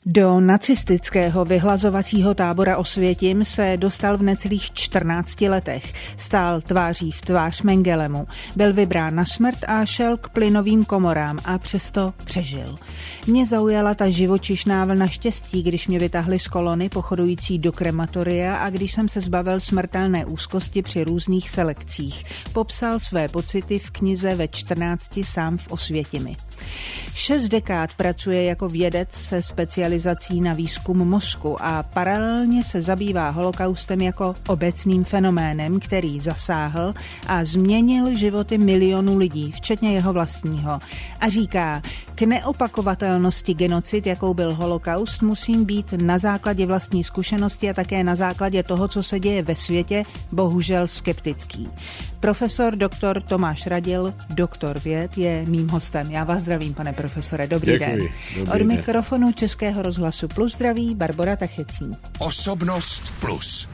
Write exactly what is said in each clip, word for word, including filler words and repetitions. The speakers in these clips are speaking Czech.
Do nacistického vyhlazovacího tábora Osvětim se dostal v necelých čtrnácti letech. Stál tváří v tvář Mengelemu. Byl vybrán na smrt a šel k plynovým komorám a přesto přežil. Mě zaujala ta živočišná vlna štěstí, když mě vytáhli z kolony pochodující do krematoria a když jsem se zbavil smrtelné úzkosti při různých selekcích. Popsal své pocity v knize Ve čtrnácti sám v Osvětimi. Šest dekád pracuje jako vědec se specializací na výzkum mozku a paralelně se zabývá holokaustem jako obecným fenoménem, který zasáhl a změnil životy milionů lidí, včetně jeho vlastního. A říká, k neopakovatelnosti genocid, jakou byl holokaust, musím být na základě vlastní zkušenosti a také na základě toho, co se děje ve světě, bohužel skeptický. Profesor doktor Tomáš Radil, doktor věd, je mým hostem. Já vás zdravím, pane profesore. Dobrý Děkuji. den. Dobrý Od den. Mikrofonu Českého rozhlasu Plus zdraví Barbora Tachecí. Osobnost plus.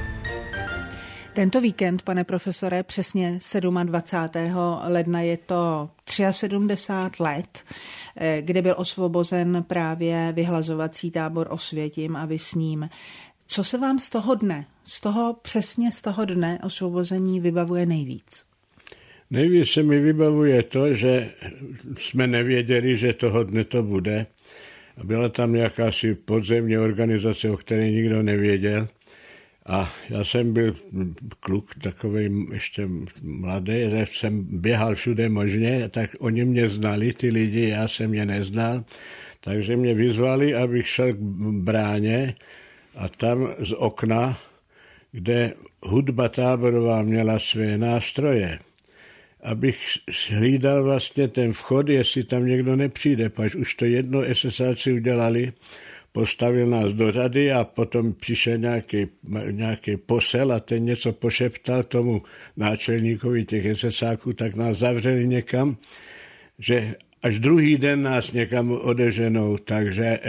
Tento víkend, pane profesore, přesně dvacátého sedmého ledna je to sedmdesát tři let, kdy byl osvobozen právě vyhlazovací tábor Osvětim a vy s ním. Co se vám z toho dne, z toho přesně z toho dne osvobození vybavuje nejvíc? Nejvíc se mi vybavuje to, že jsme nevěděli, že toho dne to bude. A byla tam jakási podzemní organizace, o které nikdo nevěděl. A já jsem byl kluk takovej ještě mladý, že jsem běhal všude možně, tak oni mě znali, ty lidi, já jsem je neznal. Takže mě vyzvali, abych šel k bráně a tam z okna, kde hudba táborová měla své nástroje, abych hlídal vlastně ten vchod, jestli tam někdo nepřijde, pač už to jedno esesáci udělali, postavil nás do řady a potom přišel nějaký, nějaký posel a ten něco pošeptal tomu náčelníkovi těch esesáků, tak nás zavřeli někam, že až druhý den nás někam odeženou, takže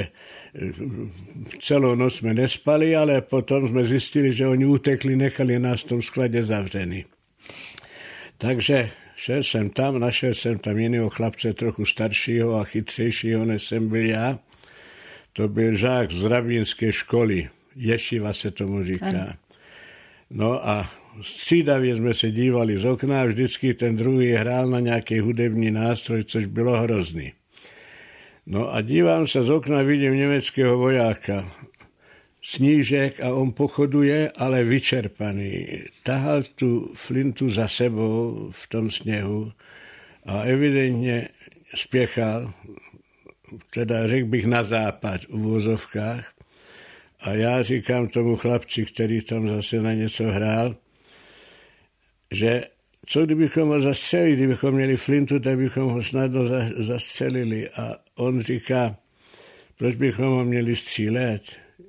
celou noc jsme nespali, ale potom jsme zjistili, že oni utekli, nechali nás v tom skladě zavřený. Takže šel jsem tam, našel jsem tam jiného chlapce, trochu staršího a chytřejšího, než jsem byl já. To byl žák z rabínské školy, ješiva se tomu říká. No a střídavě jsme se dívali z okna a vždycky ten druhý hrál na nějaký hudební nástroj, což bylo hrozný. No a dívám se z okna, vidím německého vojáka. Snížek a on pochoduje, ale vyčerpaný. Tahal tu flintu za sebou v tom sněhu a evidentně spěchal, teda řekl bych na západ v uvozovkách. A já říkám tomu chlapci, který tam zase na něco hrál, že co kdybychom ho zastřelili, kdybychom měli flintu, tak bychom ho snadno zastřelili. A on říká, proč bychom ho měli střílet?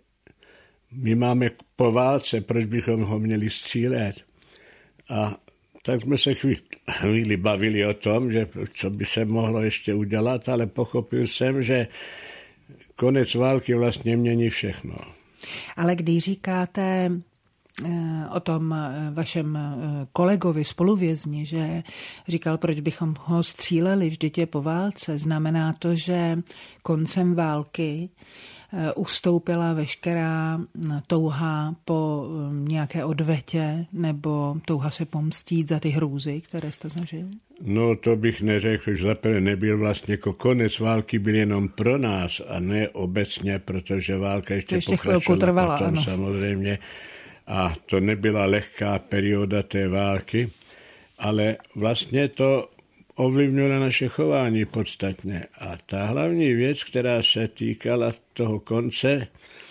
My máme po válce, proč bychom ho měli střílet? A tak jsme se chvíli bavili o tom, že co by se mohlo ještě udělat, ale pochopil jsem, že konec války vlastně mění všechno. Ale když říkáte o tom vašem kolegovi spoluvězni, že říkal, proč bychom ho stříleli, vždyť je po válce, znamená to, že koncem války ustoupila veškerá touha po nějaké odvetě nebo touha se pomstít za ty hrůzy, které jste zažil? No to bych neřekl, že zaprvé nebyl vlastně jako konec války, byl jenom pro nás a ne obecně, protože válka ještě, ještě chvilku trvala, potom, ano. Samozřejmě. A to nebyla lehká perioda té války, ale vlastně to ovlivnilo naše chování podstatně. A ta hlavní věc, která se týkala toho konce,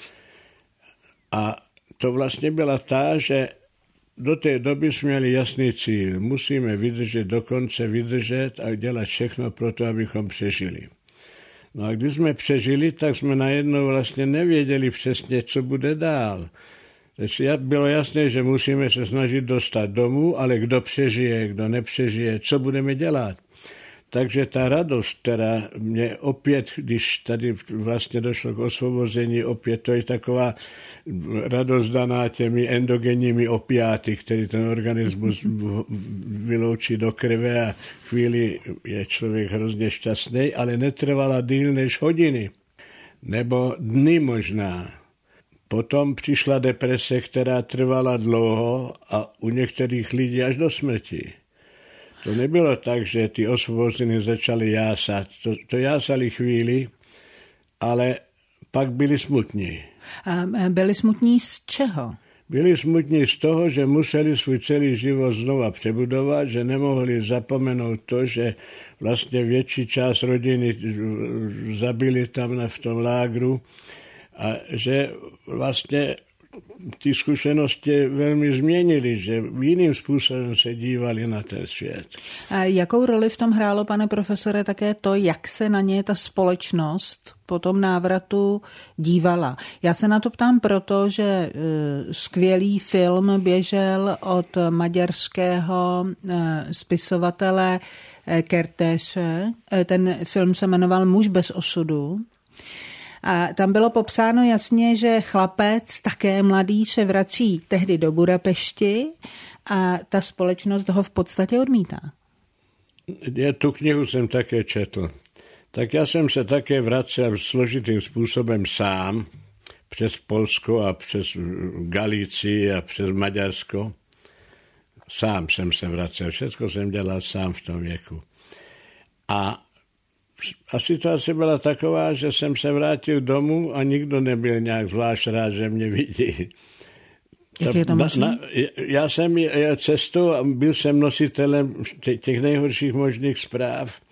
a to vlastně byla ta, že do té doby jsme měli jasný cíl. Musíme vydržet do konce, vydržet a dělat všechno pro to, abychom přežili. No a když jsme přežili, tak jsme najednou vlastně nevěděli přesně, co bude dál. Takže bylo jasné, že musíme se snažit dostat domů, ale kdo přežije, kdo nepřežije, co budeme dělat. Takže ta radost, která mě opět, když tady vlastně došlo k osvobození, opět to je taková radost daná těmi endogenními opiáty, který ten organismus vyloučí do krve a chvíli je člověk hrozně šťastný, ale netrvala díl než hodiny. nebo dny možná. Potom přišla deprese, která trvala dlouho a u některých lidí až do smrti. To nebylo tak, že ty osvobození začaly jásat. To, to jásali chvíli, ale pak byli smutní. A byli smutní z čeho? Byli smutní z toho, že museli svůj celý život znova přebudovat, že nemohli zapomenout to, že vlastně větší část rodiny zabili tam v tom lágru a že vlastně ty zkušenosti velmi změnily, že jiným způsobem se dívali na ten svět. A jakou roli v tom hrálo, pane profesore, také to, jak se na ně ta společnost po tom návratu dívala? Já se na to ptám proto, že skvělý film běžel od maďarského spisovatele Kertésze. Ten film se jmenoval Muž bez osudu. A tam bylo popsáno jasně, že chlapec, také mladý, se vrací tehdy do Budapešti a ta společnost ho v podstatě odmítá. Já tu knihu jsem také četl. Tak já jsem se také vracel složitým způsobem sám přes Polsko a přes Galicii a přes Maďarsko. Sám jsem se vracel, všechno jsem dělal sám v tom věku. A A situace byla taková, že jsem se vrátil domů a nikdo nebyl nějak zvlášť rád, že mě vidí. Jak je to možné? Já jsem jel cestou a byl jsem nositelem těch nejhorších možných zpráv.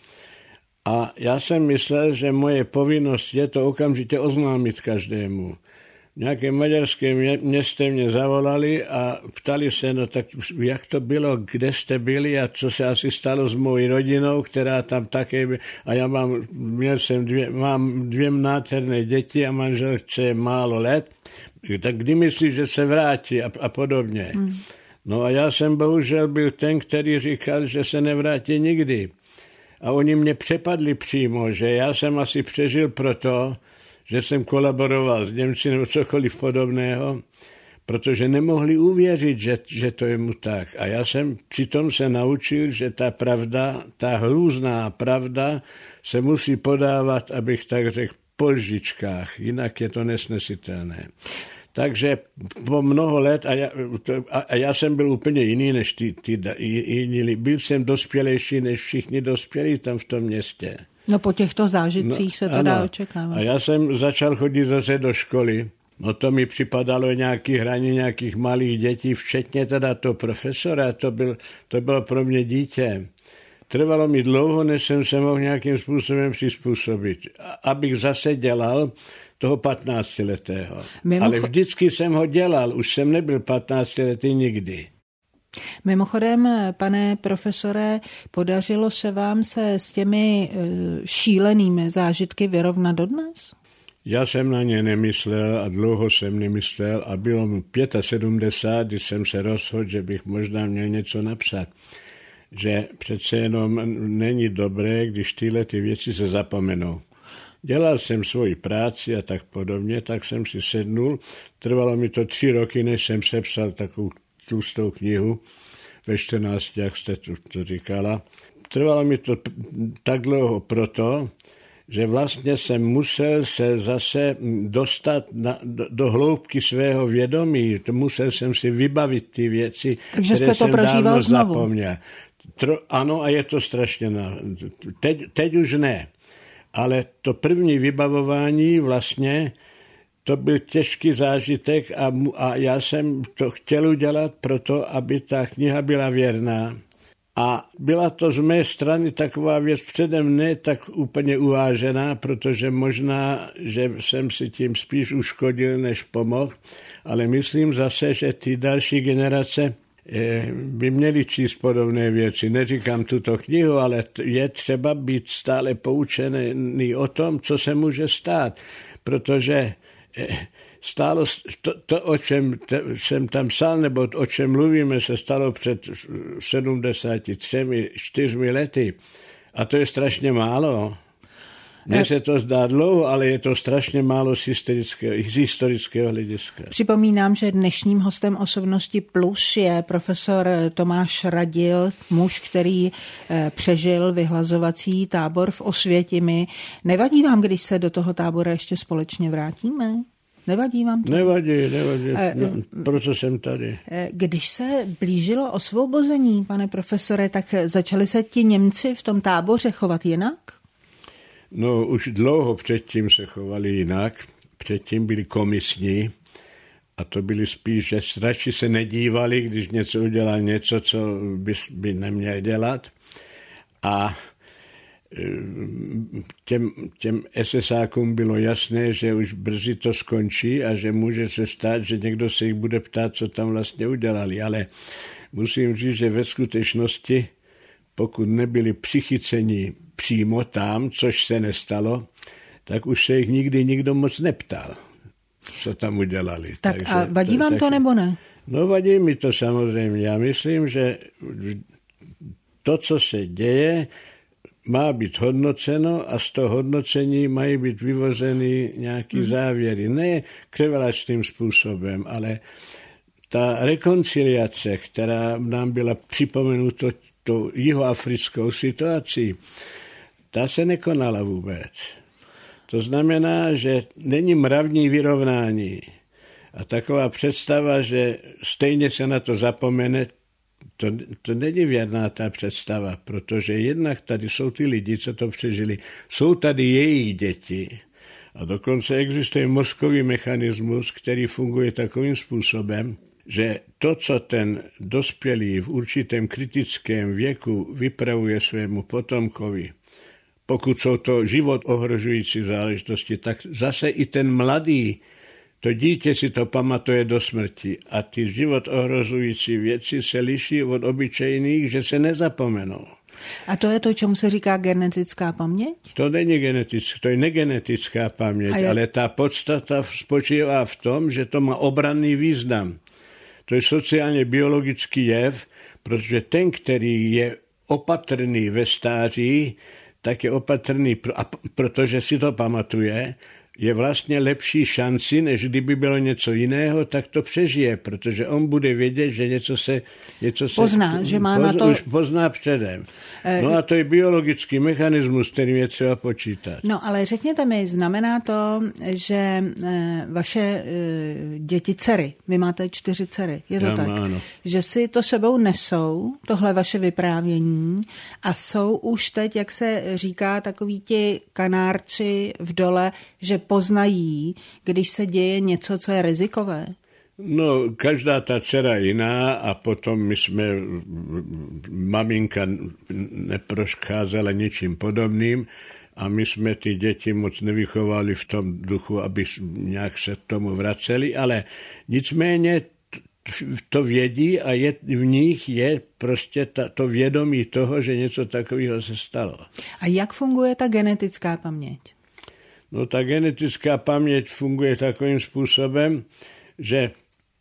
A já jsem myslel, že moje povinnost je to okamžitě oznámit každému. V nějakém maďarském městě mě zavolali a ptali se, no tak jak to bylo, kde jste byli a co se asi stalo s mojí rodinou, která tam také byla. A já mám, měl jsem dvě, mám dvě nádherné děti a manželce je málo let, tak kdy myslíš, že se vrátí a, a podobně. Hmm. No a já jsem bohužel byl ten, který říkal, že se nevrátí nikdy. A oni mě přepadli přímo, že já jsem asi přežil proto, že jsem kolaboroval s Němci nebo cokoliv podobného, protože nemohli uvěřit, že, že to je mu tak. A já jsem přitom se naučil, že ta pravda, ta hrůzná pravda se musí podávat, abych tak řekl, po lžičkách, jinak je to nesnesitelné. Takže po mnoho let, a já, to, a já jsem byl úplně jiný než ty, ty jiní, byl jsem dospělejší než všichni dospělí tam v tom městě. No po těchto zážitcích no, se to ano. dá očekávat. A já jsem začal chodit zase do školy. No to mi připadalo nějaký hraní nějakých malých dětí, včetně teda toho profesora, to, byl, to bylo pro mě dítě. Trvalo mi dlouho, než jsem se mohl nějakým způsobem přizpůsobit. Abych zase dělal toho patnáctiletého. Mimo... Ale vždycky jsem ho dělal, už jsem nebyl patnáctiletý nikdy. Mimochodem, pane profesore, podařilo se vám se s těmi šílenými zážitky vyrovnat dodnes? Já jsem na ně nemyslel a dlouho jsem nemyslel a bylo mi sedmdesát pět, když jsem se rozhodl, že bych možná měl něco napsat. Že přece jenom není dobré, když tyhle ty věci se zapomenou. Dělal jsem svoji práci a tak podobně, tak jsem si sednul. Trvalo mi to tři roky, než jsem sepsal takovou tlustou knihu ve čtrnácti, jak jste to, to říkala. Trvalo mi to tak dlouho proto, že vlastně jsem musel se zase dostat na, do, do hloubky svého vědomí. Musel jsem si vybavit ty věci, takže které jste to jsem dávno znovu. zapomněl. Tro, ano, a je to strašně. Na, teď, teď už ne. Ale to první vybavování vlastně, to byl těžký zážitek a, a já jsem to chtěl udělat proto, aby ta kniha byla věrná. A byla to z mé strany taková věc předem ne tak úplně uvážená, protože možná, že jsem si tím spíš uškodil, než pomohl, ale myslím zase, že ty další generace by měli číst podobné věci. Neříkám tuto knihu, ale je třeba být stále poučený o tom, co se může stát, protože stálo to, to o čem te, jsem tam psal, nebo o čem mluvíme, se stalo před sedmdesáti třemi, čtyřmi lety. A to je strašně málo. Mně se to zdá dlouho, ale je to strašně málo z historického, z historického hlediska. Připomínám, že dnešním hostem Osobnosti Plus je profesor Tomáš Radil, muž, který přežil vyhlazovací tábor v Osvětimi. Nevadí vám, když se do toho tábora ještě společně vrátíme? Nevadí vám to? Nevadí, nevadí. No, proto jsem tady. Když se blížilo osvobození, pane profesore, tak začali se ti Němci v tom táboře chovat jinak? No, už dlouho předtím se chovali jinak. Předtím byli komisní a to byli spíš, že radši se nedívali, když něco udělal něco, co by, by neměl dělat. A těm, těm esesákům bylo jasné, že už brzy to skončí a že může se stát, že někdo se jich bude ptát, co tam vlastně udělali. Ale musím říct, že ve skutečnosti, pokud nebyli přichyceni přímo tam, což se nestalo, tak už se jich nikdy nikdo moc neptal, co tam udělali. Tak Takže a vadí to, vám tak, to nebo ne? No vadí mi to samozřejmě. Já myslím, že to, co se děje, má být hodnoceno a z toho hodnocení mají být vyvozeny nějaký hmm. závěry. Ne krvelačným způsobem, ale ta rekonciliace, která nám byla připomenuta tou jihoafrickou situací, ta se nekonala vůbec. To znamená, že není mravní vyrovnání. A taková představa, že stejně se na to zapomene, to, to není věrná ta představa, protože jednak tady jsou ty lidi, co to přežili, jsou tady její děti a dokonce existuje mozkový mechanismus, který funguje takovým způsobem, že to, co ten dospělý v určitém kritickém věku vypravuje svému potomkovi, pokud jsou to život ohrožující záležitosti, tak zase i ten mladý, to dítě si to pamatuje do smrti a ty život ohrožující věci se liší od obyčejných, že se nezapomenou. A to je to, čemu se říká genetická paměť? To není genetická, to je negenetická paměť, je... ale ta podstata spočívá v tom, že to má obranný význam. To je sociálně biologický jev, protože ten, který je opatrný ve stáří, tak je opatrný, protože si to pamatuje, je vlastně lepší šanci, než kdyby bylo něco jiného, tak to přežije, protože on bude vědět, že něco se... Něco pozná, se, že má poz, na to... Už pozná předem. No a to je biologický mechanismus, který je třeba počítat. No ale řekněte mi, znamená to, že vaše děti dcery, vy máte čtyři dcery, je to Já tak? Ano. Že si to sebou nesou, tohle vaše vyprávění a jsou už teď, jak se říká, takoví ti kanárci v dole, že poznají, když se děje něco, co je rizikové? No, každá ta dcera jiná a potom my jsme, maminka neprocházela ničím podobným a my jsme ty děti moc nevychovali v tom duchu, aby nějak se k tomu vraceli, ale nicméně to vědí a je, v nich je prostě ta, to vědomí toho, že něco takového se stalo. A jak funguje ta genetická paměť? No ta genetická paměť funguje takovým způsobem, že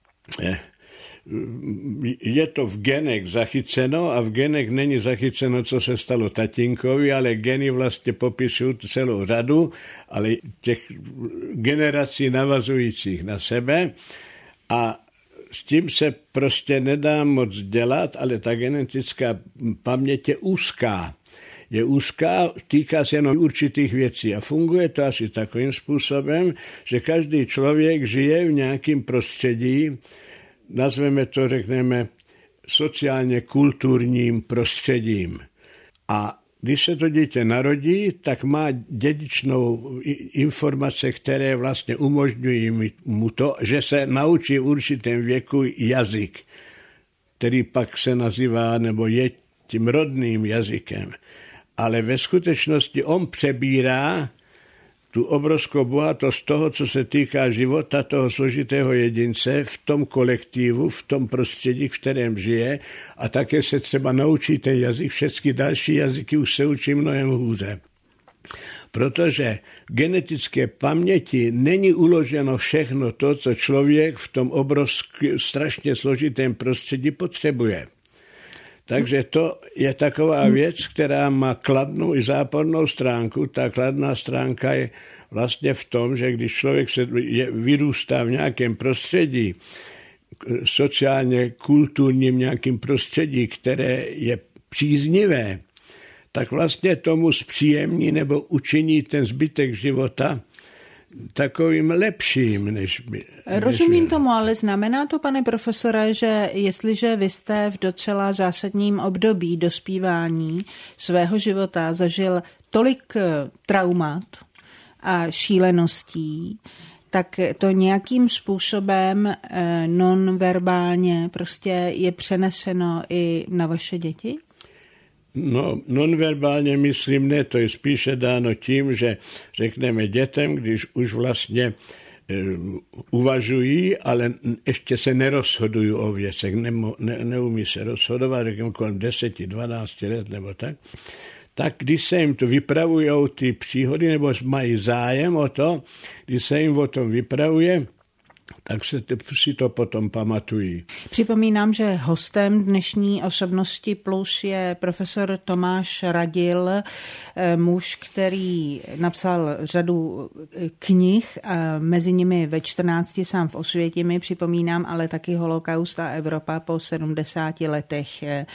je to v genech zachyceno a v genech není zachyceno, co se stalo tatínkovi, ale geny vlastně popisují celou řadu, ale těch generací navazujících na sebe a s tím se prostě nedá moc dělat, ale ta genetická paměť je úzká. Je úzká, týká se jenom určitých věcí a funguje to asi takovým způsobem, že každý člověk žije v nějakém prostředí, nazveme to, řekneme, sociálně kulturním prostředím. A když se to dítě narodí, tak má dědičnou informace, které vlastně umožňují mu to, že se naučí v určitém věku jazyk, který pak se nazývá nebo je tím rodným jazykem. Ale ve skutečnosti on přebírá tu obrovskou bohatost toho, co se týká života toho složitého jedince v tom kolektivu, v tom prostředí, v kterém žije a také se třeba naučí ten jazyk, všechny další jazyky už se učí mnohem hůře. Protože v genetické paměti není uloženo všechno to, co člověk v tom obrovském, strašně složitém prostředí potřebuje. Takže to je taková věc, která má kladnou i zápornou stránku. Ta kladná stránka je vlastně v tom, že když člověk se je, vyrůstá v nějakém prostředí, sociálně kulturním nějakým prostředí, které je příznivé, tak vlastně tomu zpříjemní nebo učiní ten zbytek života takovým lepším, než by... Rozumím než by... tomu, ale znamená to, pane profesore, že jestliže vy jste v docela zásadním období dospívání svého života zažil tolik traumat a šíleností, tak to nějakým způsobem nonverbálně prostě je přeneseno i na vaše děti? No, nonverbálně myslím ne, to je spíše dáno tím, že řekneme dětem, když už vlastně e, uvažují, ale ještě se nerozhodují o věcech, nemo, ne, neumí se rozhodovat, řekněme kolem deset, dvanáct let nebo tak, tak když se jim to vypravujou ty příhody, nebo mají zájem o to, když se jim o tom vypravuje, tak se si to potom pamatují. Připomínám, že hostem dnešní Osobnosti plus je profesor Tomáš Radil, muž, který napsal řadu knih, a mezi nimi ve čtrnácti Sám v Osvětimi, připomínám, ale taky Holokaust a Evropa po sedmdesáti letech.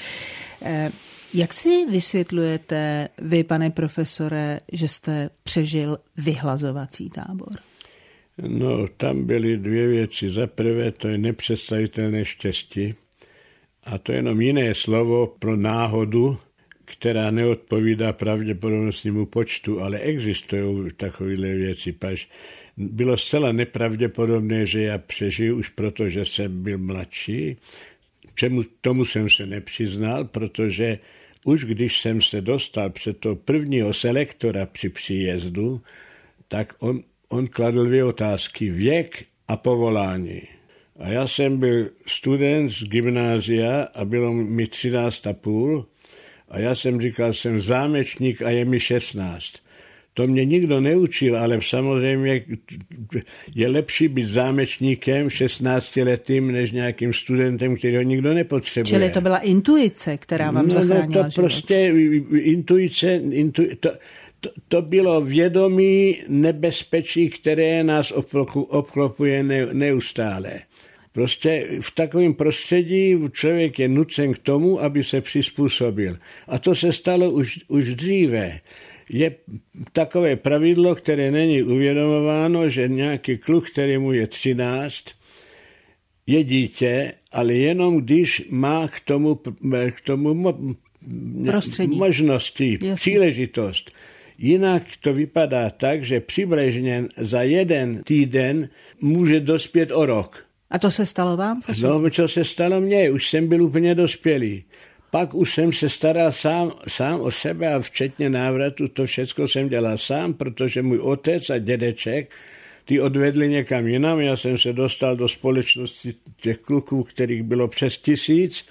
Jak si vysvětlujete vy, pane profesore, že jste přežil vyhlazovací tábor? No, tam byly dvě věci. Za prvé, to je nepředstavitelné štěstí. A to je jenom jiné slovo pro náhodu, která neodpovídá pravděpodobnostnímu počtu, ale existují takovéhle věci. Paž bylo zcela nepravděpodobné, že já přežiju už proto, že jsem byl mladší. Čemu tomu jsem se nepřiznal, protože už když jsem se dostal před toho prvního selektora při příjezdu, tak on On kladl dvě otázky, věk a povolání. A já jsem byl student z gymnázia a bylo mi třináct a půl a já jsem říkal, jsem zámečník a je mi šestnáct. To mě nikdo neučil, ale samozřejmě je lepší být zámečníkem šestnáctiletým, než nějakým studentem, kterého nikdo nepotřebuje. Čili to byla intuice, která vám no, zachránila no, to život. Prostě intuice, intu, to, to, to bylo vědomí nebezpečí, které nás obklopuje neustále. Prostě v takovém prostředí člověk je nucen k tomu, aby se přizpůsobil. A to se stalo už, už dříve. Je takové pravidlo, které není uvědomováno, že nějaký kluk, kterému je třináct, je dítě, ale jenom když má k tomu, k tomu prostředí, možnosti, jasně, příležitost. Jinak to vypadá tak, že přibližně za jeden týden může dospět o rok. A to se stalo vám? No, co se stalo mně? Už jsem byl úplně dospělý. Pak už jsem se staral sám, sám o sebe a včetně návratu, to všechno jsem dělal sám, protože můj otec a dědeček, ty odvedli někam jinam. Já jsem se dostal do společnosti těch kluků, kterých bylo přes tisíc.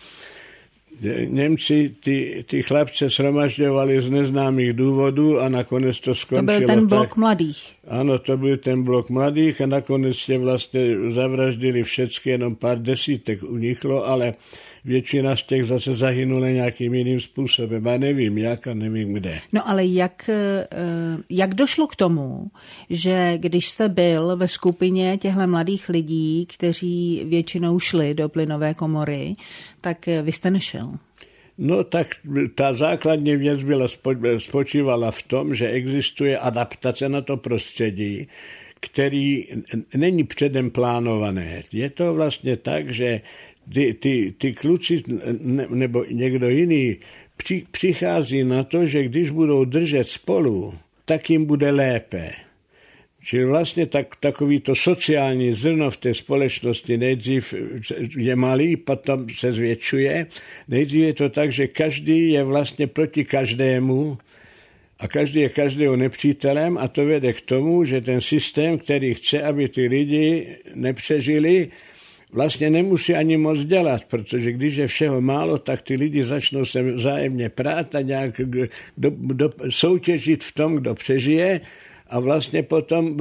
Němci ty, ty chlapce shromažďovali z neznámých důvodů a nakonec to skončilo. To byl ten blok tak, mladých. Ano, to byl ten blok mladých a nakonec je vlastně zavraždili všechny, jenom pár desítek uniklo, ale většina z těch zase zahynula nějakým jiným způsobem. A nevím jak a nevím kde. No ale jak, jak došlo k tomu, že když jste byl ve skupině těchto mladých lidí, kteří většinou šli do plynové komory, tak vy jste nešel? No tak ta základní věc byla, spočívala v tom, že existuje adaptace na to prostředí, který není předem plánované. Je to vlastně tak, že ty, ty, ty kluci ne, nebo někdo jiný při, přichází na to, že když budou držet spolu, tak jim bude lépe. Čili vlastně tak, takový to sociální zrno v té společnosti nejdřív je malý, potom se zvětšuje. Nejdřív je to tak, že každý je vlastně proti každému a každý je každého nepřítelem a to vede k tomu, že ten systém, který chce, aby ty lidi nepřežili, vlastně nemusí ani moc dělat, protože když je všeho málo, tak ty lidi začnou se vzájemně prát a nějak do, do, soutěžit v tom, kdo přežije a vlastně potom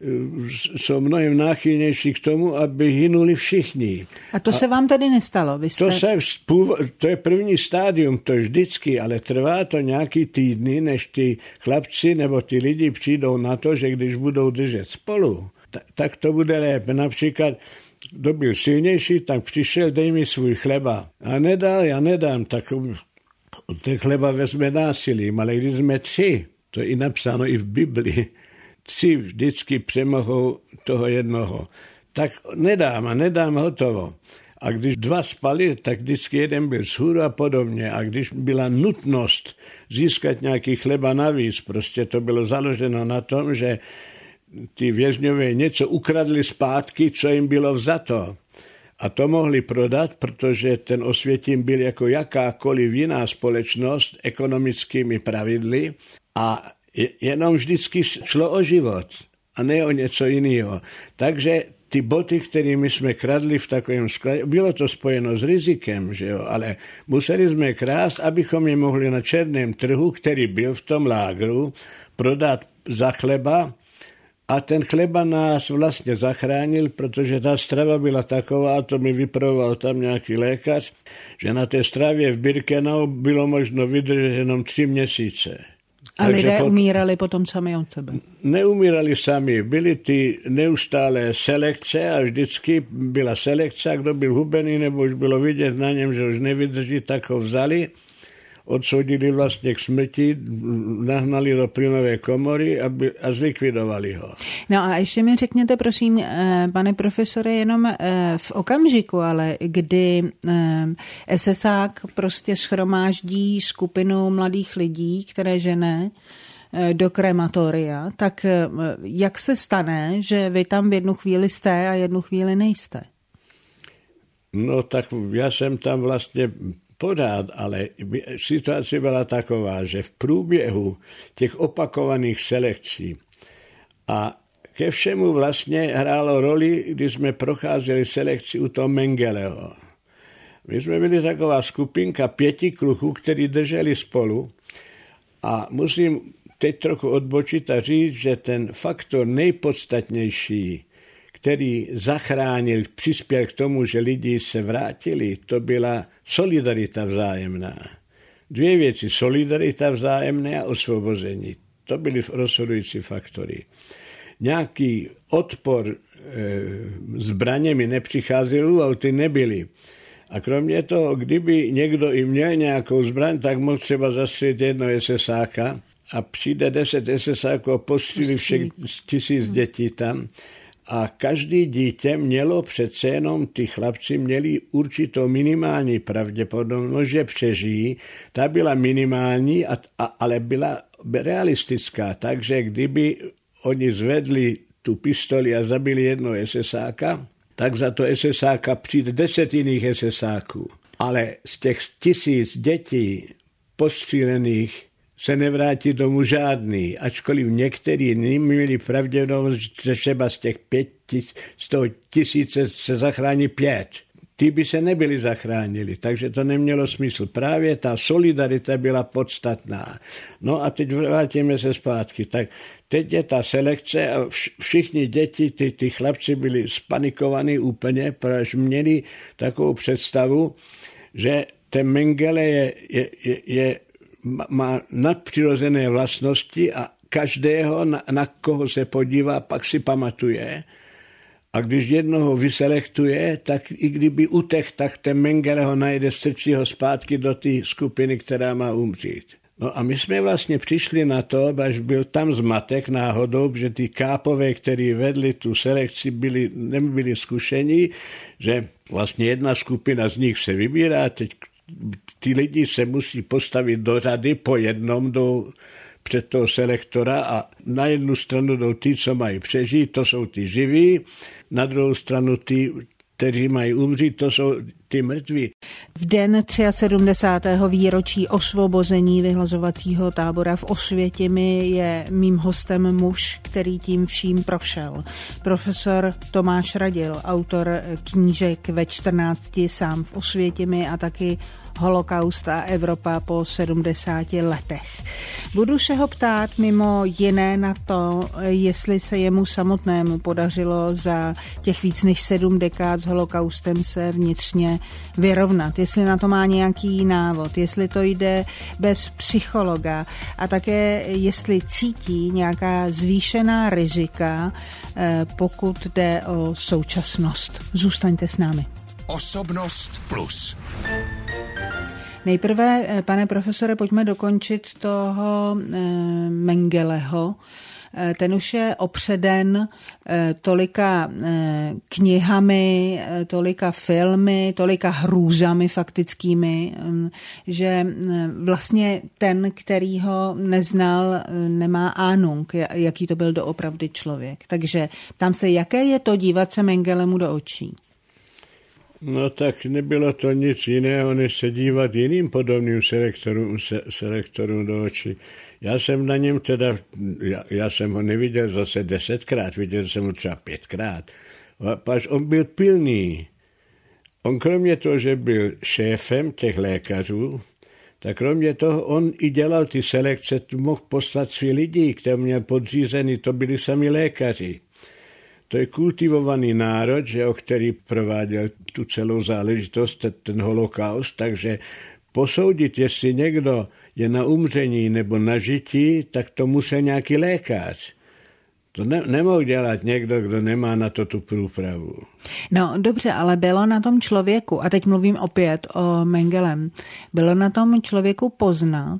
jsou mnohem náchylnější k tomu, aby hynuli všichni. A to se a vám tady nestalo? Vy jste... to, se, to je první stádium, to vždycky, ale trvá to nějaký týdny, než ty chlapci nebo ty lidi přijdou na to, že když budou držet spolu, tak, tak to bude lépe. Například, kdo byl silnější, tak přišel, dej mi svůj chleba. A nedal, já nedám, tak ten chleba vezme násilím, ale když jsme tři, to je i napsáno i v Biblii, tři vždycky přemohou toho jednoho. Tak nedám a nedám, hotovo. A když dva spali, tak vždycky jeden byl vzhůru a podobně. A když byla nutnost získat nějaký chleba navíc, prostě to bylo založeno na tom, že ty vězňové něco ukradli zpátky, co jim bylo vzato. A to mohli prodat, protože ten Osvětim byl jako jakákoliv jiná společnost ekonomickými pravidly a jenom vždycky šlo o život a ne o něco jiného. Takže ty boty, kterými jsme kradli v takovém skladě, bylo to spojeno s rizikem, že jo, ale museli jsme krást, abychom je mohli na černém trhu, který byl v tom lágru, prodat za chleba. A ten chleba nás vlastně zachránil, protože ta strava byla taková, to mi vypravoval tam nějaký lékař, že na té stravě v Birkenau bylo možno vydržet jenom tři měsíce. A takže lidé pot... umírali potom sami od sebe? Neumírali sami, byly ty neustálé selekce a vždycky byla selekce, kdo byl hubený nebo už bylo vidět na něm, že už nevydrží, tak ho vzali, odsoudili vlastně k smrti, nahnali do plynové komory a, by, a zlikvidovali ho. No a ještě mi řekněte, prosím, pane profesore, jenom v okamžiku, ale kdy esesák prostě shromáždí skupinu mladých lidí, které žene do krematoria, tak jak se stane, že vy tam v jednu chvíli jste a jednu chvíli nejste? No tak já jsem tam vlastně pořád, ale situace byla taková, že v průběhu těch opakovaných selekcí a ke všemu vlastně hrálo roli, když jsme procházeli selekci u toho Mengeleho. My jsme byli taková skupinka pěti kluků, kteří drželi spolu a musím teď trochu odbočit a říct, že ten faktor nejpodstatnější, který zachránil, přispěl k tomu, že lidi se vrátili, to byla solidarita vzájemná. Dvě věci, solidarita vzájemná a osvobození. To byly rozhodující faktory. Nějaký odpor e, zbraněmi nepřicházel, ale ty nebyly. A kromě toho, kdyby někdo i měl nějakou zbraň, tak mohl třeba zastřelit jedno esesáka a přijde deset esesáků a postřílí všech tisíc dětí tam. A každý dítě mělo přece jenom, ty chlapci měli určitou minimální pravděpodobnost, že přežijí. Ta byla minimální, a, a, ale byla realistická. Takže kdyby oni zvedli tu pistoli a zabili jednoho esesáka, tak za to esesáka přijde deset jiných esesáků. Ale z těch tisíc dětí postřílených se nevrátí domů žádný, ačkoliv některý měli pravděpodobnost, že třeba z těch pět tis, z toho tisíce se zachrání pět. Ty by se nebyli zachránili, takže to nemělo smysl. Právě ta solidarita byla podstatná. No a teď vrátíme se zpátky. Tak teď je ta selekce a všichni děti, ty, ty chlapci byli spanikovaní úplně, protože měli takovou představu, že ten Mengele je, je, je, je má nadpřirozené vlastnosti a každého, na, na koho se podívá, pak si pamatuje. A když jednoho vyselektuje, tak i kdyby utek, tak ten Mengele ho najde, strčí ho zpátky do té skupiny, která má umřít. No a my jsme vlastně přišli na to, až byl tam zmatek náhodou, že ty kápové, kteří vedli tu selekci, byli, nebyli zkušení, že vlastně jedna skupina z nich se vybírá, teď ty lidi se musí postavit do řady, po jednom jdou před toho selektora a na jednu stranu jdou ty, co mají přežít, to jsou ty živí, na druhou stranu ty, kteří mají umřít, to jsou ty mrtví. V den sedmdesátého třetího výročí osvobození vyhlazovacího tábora v Osvětimi je mým hostem muž, který tím vším prošel. Profesor Tomáš Radil, autor knížek Ve čtrnácti sám v Osvětimi a taky Holokaust a Evropa po sedmdesáti letech. Budu se ho ptát mimo jiné na to, jestli se jemu samotnému podařilo za těch víc než sedm dekád s holokaustem se vnitřně vyrovnat, jestli na to má nějaký návod, jestli to jde bez psychologa a také jestli cítí nějaká zvýšená rizika, pokud jde o současnost. Zůstaňte s námi. Osobnost plus. Nejprve, pane profesore, pojďme dokončit toho e, Mengeleho. E, ten už je opředen e, tolika e, knihami, e, tolika filmy, tolika hrůzami faktickými, e, že e, vlastně ten, který ho neznal, e, nemá ánung, jaký to byl doopravdy člověk. Takže tam se, jaké je to dívat se Mengelemu do očí? No tak nebylo to nic jiného, než se dívat jiným podobným selektorům, se, selektorům do očí. Já jsem na něm teda, já, já jsem ho neviděl zase desetkrát, viděl jsem ho třeba pětkrát. Paž on byl pilný. On kromě toho, že byl šéfem těch lékařů, tak kromě toho on i dělal ty selekce, mohl poslat svý lidi, které měl podřízený, to byli sami lékaři. To je kultivovaný národ, že, o který prováděl tu celou záležitost, ten holokaust, takže posoudit, jestli někdo je na umření nebo na žití, tak to musel nějaký lékař. To ne, nemohl dělat někdo, kdo nemá na to tu průpravu. No dobře, ale bylo na tom člověku, a teď mluvím opět o Mengelem, bylo na tom člověku poznat,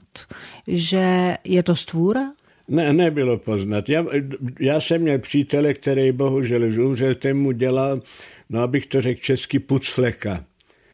že je to stvůra? Ne, nebylo poznat. Já, já jsem měl přítele, který bohužel už umřel, ten mu dělal, no abych to řekl česky, pucfleka.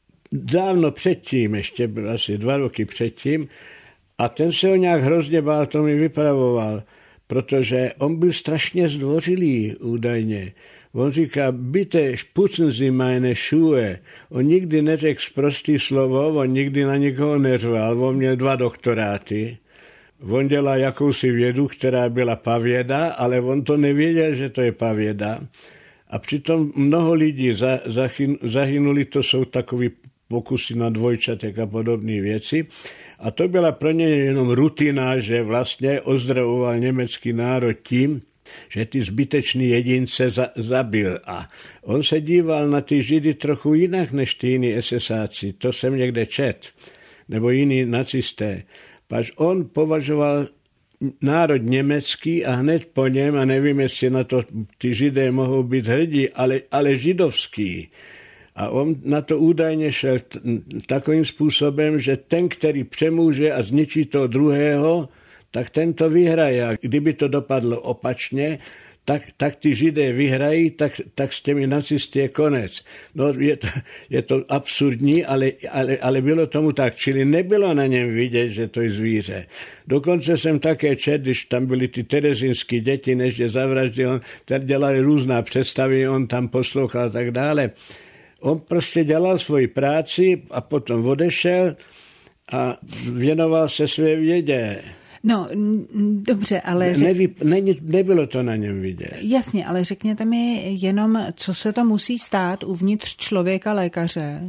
Dávno předtím, ještě byl asi dva roky předtím, a ten se ho nějak hrozně bál, to mi vypravoval, protože on byl strašně zdvořilý údajně. On říká, bitte putzen Sie meine Schuhe. On nikdy neřekl sprostý slovo, on nikdy na nikoho neřval, on měl dva doktoráty. On dělal jakousi vědu, která byla pavěda, ale on to nevěděl, že to je pavěda. A přitom mnoho lidí zahynuli, to jsou takový pokusy na dvojčatek a podobné věci. A to byla pro ně jenom rutina, že vlastně ozdravoval německý národ tím, že ty zbytečný jedince za, zabil. A on se díval na ty Židy trochu jinak než ty jiní esesáci. To jsem někde čet. Nebo jiní nacisté. Paž on považoval národ německý a hned po něm, a nevím, jestli na to ty Židé mohou být hrdí, ale, ale židovský. A on na to údajně šel t- takovým způsobem, že ten, který přemůže a zničí toho druhého, tak ten to vyhraje. A kdyby to dopadlo opačně, tak, tak ty Židé vyhrají, tak, tak s těmi nacisty je konec. No, je to, je to absurdní, ale, ale, ale bylo tomu tak. Čili nebylo na něm vidět, že to je zvíře. Dokonce jsem také četl, když tam byly ty terezinské děti, než je zavraždil, on tady dělali různá představy, on tam poslouchal a tak dále. On prostě dělal svoji práci a potom odešel a věnoval se své vědě. No, dobře, ale... Řek... Neví, ne, nebylo to na něm vidět. Jasně, ale řekněte mi jenom, co se to musí stát uvnitř člověka lékaře,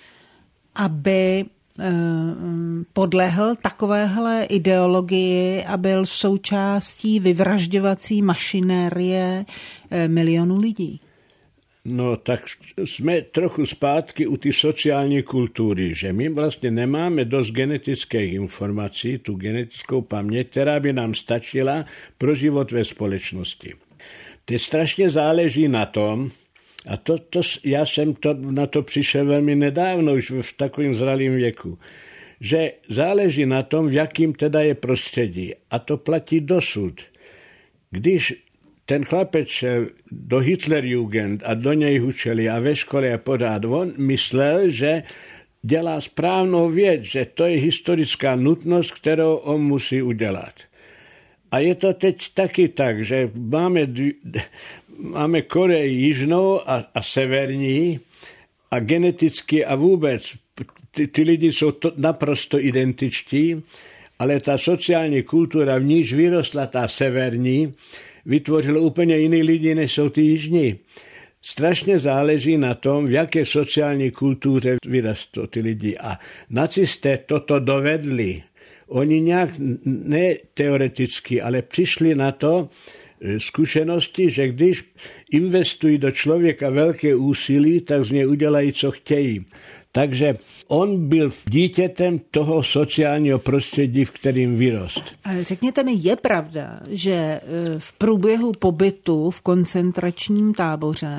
aby eh, podlehl takovéhle ideologii a byl součástí vyvražďovací mašinérie eh, milionů lidí. No tak jsme trochu zpátky u té sociální kultury, že my vlastně nemáme dost genetických informací, tu genetickou paměť, která by nám stačila pro život ve společnosti. Teď strašně záleží na tom, a to, to, já jsem to, na to přišel velmi nedávno, už v takovém zralém věku, že záleží na tom, v jakým teda je prostředí. A to platí dosud. Když ten chlapec šel do Hitlerjugend a do něj hučeli a ve škole a pořád, on myslel, že dělá správnou věc, že to je historická nutnost, kterou on musí udělat. A je to teď taky tak, že máme, máme Koreji jižnou a, a severní a geneticky a vůbec ty, ty lidi jsou to naprosto identičtí, ale ta sociální kultura, v níž vyrostla ta severní, vytvořila úplně jiný lidi, než jsou ty jižní. Strašně záleží na tom, v jaké sociální kultuře vyrostou ty lidi. A nacisté toto dovedli. Oni nějak, ne teoreticky, ale přišli na to zkušenosti, že když investují do člověka velké úsilí, tak z něj udělají, co chtějí. Takže on byl dítětem toho sociálního prostředí, v kterým vyrost. Řekněte mi, je pravda, že v průběhu pobytu v koncentračním táboře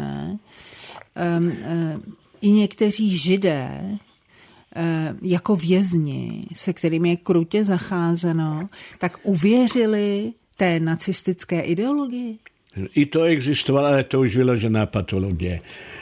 um, um, i někteří Židé um, jako vězni, se kterými je krutě zacházeno, tak uvěřili té nacistické ideologii? I to existovalo, ale to už vyložená patologie.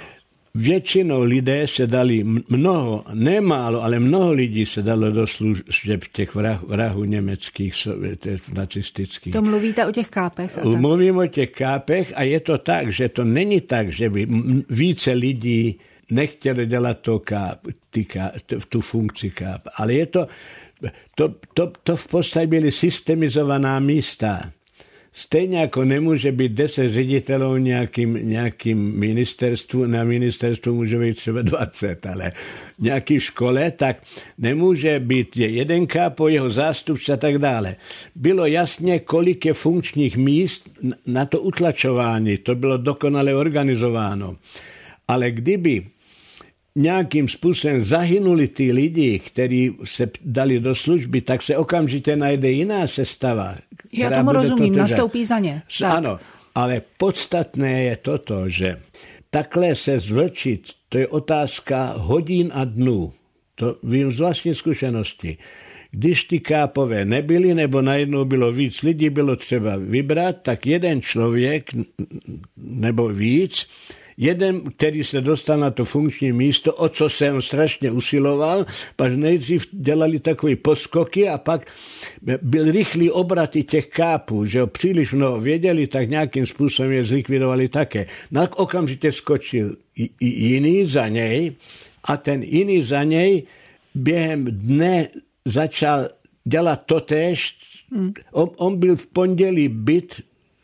Většinou lidé se dali, mnoho, nemálo, ale mnoho lidí se dalo do služeb těch vrah, vrahů německých, nacistických. To mluvíte o těch kápech? A Mluvím o těch kápech a je to tak, že to není tak, že by více lidí nechtěli dělat to káp, ty káp, tu funkci káp, ale je to, to, to, to v podstatě byly systemizovaná místa. Stejně jako nemůže být deset ředitelů nějakým, nějakým ministerstvu, na ministerstvu může být třeba dvacet, ale nějaký škole, tak nemůže být jeden kápo, jeho zástupce a tak dále. Bylo jasně, kolik je funkčních míst na to utlačování, to bylo dokonale organizováno. Ale kdyby nějakým způsobem zahynuli ty lidi, kteří se dali do služby, tak se okamžitě najde jiná sestava. Já tomu rozumím, to nastoupí za ně. Ano, ale podstatné je toto, že takhle se zvlčit, to je otázka hodin a dnů. To vím z vlastní zkušenosti. Když ty kápové nebyli, nebo najednou bylo víc lidí, bylo třeba vybrat, tak jeden člověk, nebo víc, jeden, který se dostal na to funkční místo, o co jsem strašně usiloval, pak nejdřív dělali takové poskoky a pak byl rychlý obraty těch kápů, že ho příliš mnoho věděli, tak nějakým způsobem je zlikvidovali také. No, okamžitě skočil jiný za něj a ten jiný za něj během dne začal dělat totéž. Hmm. On, on byl v pondělí byt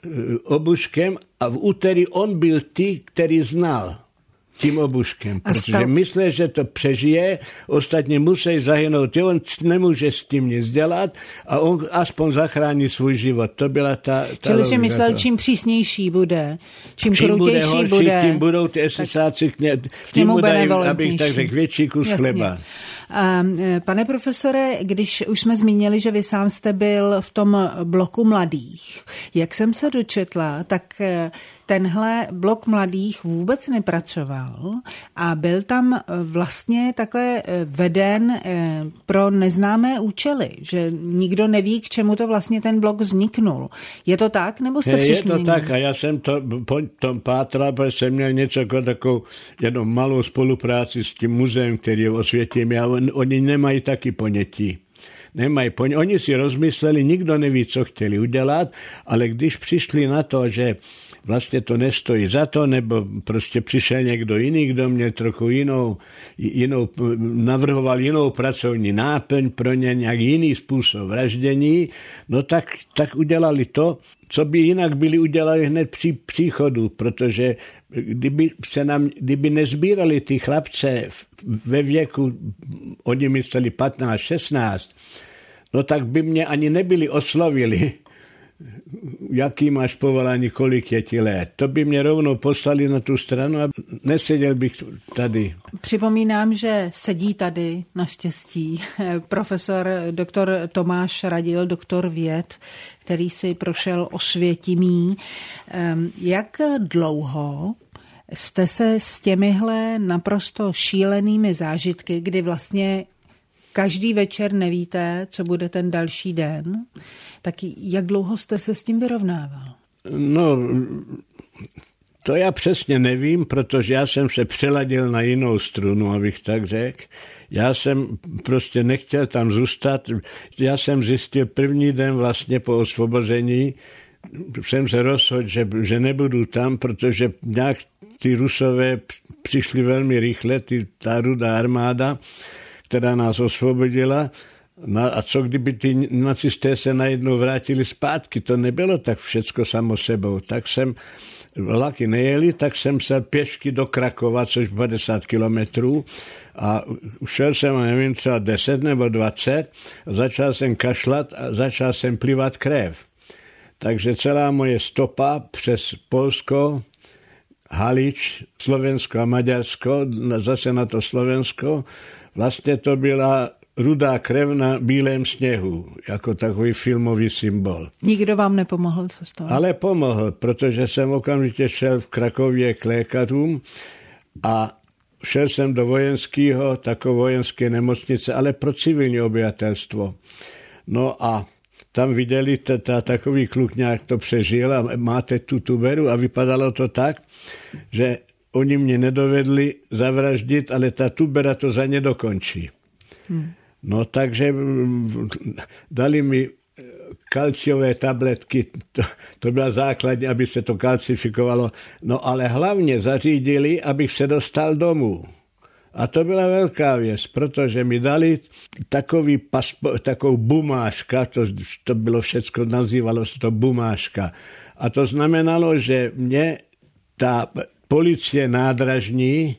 obuškem a v úterý on byl ty, který znal tím obuškem, protože stav... myslel, že to přežije, ostatně musí zahynout, on nemůže s tím nic dělat a on aspoň zachrání svůj život. To byla ta... ta Čili si myslel, to. Čím přísnější bude, čím, čím krutější bude, horší, bude, tím budou ty esesáci k, ně, k němu dají, abych tak řekl, větší kus Jasně. chleba. Pane profesore, když už jsme zmínili, že vy sám jste byl v tom bloku mladých, jak jsem se dočetla, tak tenhle blok mladých vůbec nepracoval a byl tam vlastně takhle veden pro neznámé účely, že nikdo neví, k čemu to vlastně ten blok vzniknul. Je to tak, nebo jste přišli? Je to někdy? Tak a já jsem to po tom pátral, protože jsem měl něco jako takovou jenom malou spolupráci s tím muzeem, který je v Osvětimi a on, oni nemají taky ponětí. Nemají ponětí. Oni si rozmysleli, nikdo neví, co chtěli udělat, ale když přišli na to, že vlastně to nestojí za to, nebo prostě přišel někdo jiný, kdo měl trochu jinou, jinou navrhoval jinou pracovní náplň pro ně, nějak jiný způsob vraždění, no tak, tak udělali to, co by jinak byli udělali hned při příchodu, protože kdyby, se nám, kdyby nezbírali ty chlapce ve věku, oni mysleli patnáct šestnáct, no tak by mě ani nebyli oslovili, jaký máš povolání, kolik je ti let. To by mě rovnou poslali na tu stranu a neseděl bych tady. Připomínám, že sedí tady naštěstí profesor doktor Tomáš Radil, doktor věd, který si prošel Osvětimí. Jak dlouho jste se s těmihle naprosto šílenými zážitky, kdy vlastně každý večer nevíte, co bude ten další den, tak jak dlouho jste se s tím vyrovnával? No, to já přesně nevím, protože já jsem se přeladil na jinou strunu, abych tak řekl. Já jsem prostě nechtěl tam zůstat. Já jsem zjistil první den vlastně po osvobození, jsem se rozhodl, že, že nebudu tam, protože nějak ty Rusové přišli velmi rychle, ty, ta Rudá armáda, která nás osvobodila. No a co kdyby ty nacisté se najednou vrátili zpátky? To nebylo tak všecko samo sebou. Tak jsem, vlaky nejeli, tak jsem se pěšky do Krakova, což padesát kilometrů. A šel jsem, nevím, třeba deset nebo dvacet, a začal jsem kašlat a začal jsem plivat krev. Takže celá moje stopa přes Polsko, Halič, Slovensko a Maďarsko, zase na to Slovensko, vlastně to byla rudá krev na bílém sněhu, jako takový filmový symbol. Nikdo vám nepomohl cestovat? Ale pomohl, protože jsem okamžitě šel v Krakově k lékařům a šel jsem do vojenského, takové vojenské nemocnice, ale pro civilní obyvatelstvo. No a tam viděli, ta, takový kluk nějak to přežil a máte tu tuberu a vypadalo to tak, že oni mě nedovedli zavraždit, ale ta tubera to za ně dokončí. Hmm. No takže dali mi kalciové tabletky, to, to byla základní, aby se to kalcifikovalo, no ale hlavně zařídili, abych se dostal domů. A to byla velká věc, protože mi dali takový paspo, takovou bumáška, to, to bylo všecko, nazývalo se to bumáška. A to znamenalo, že mě ta policie nádražní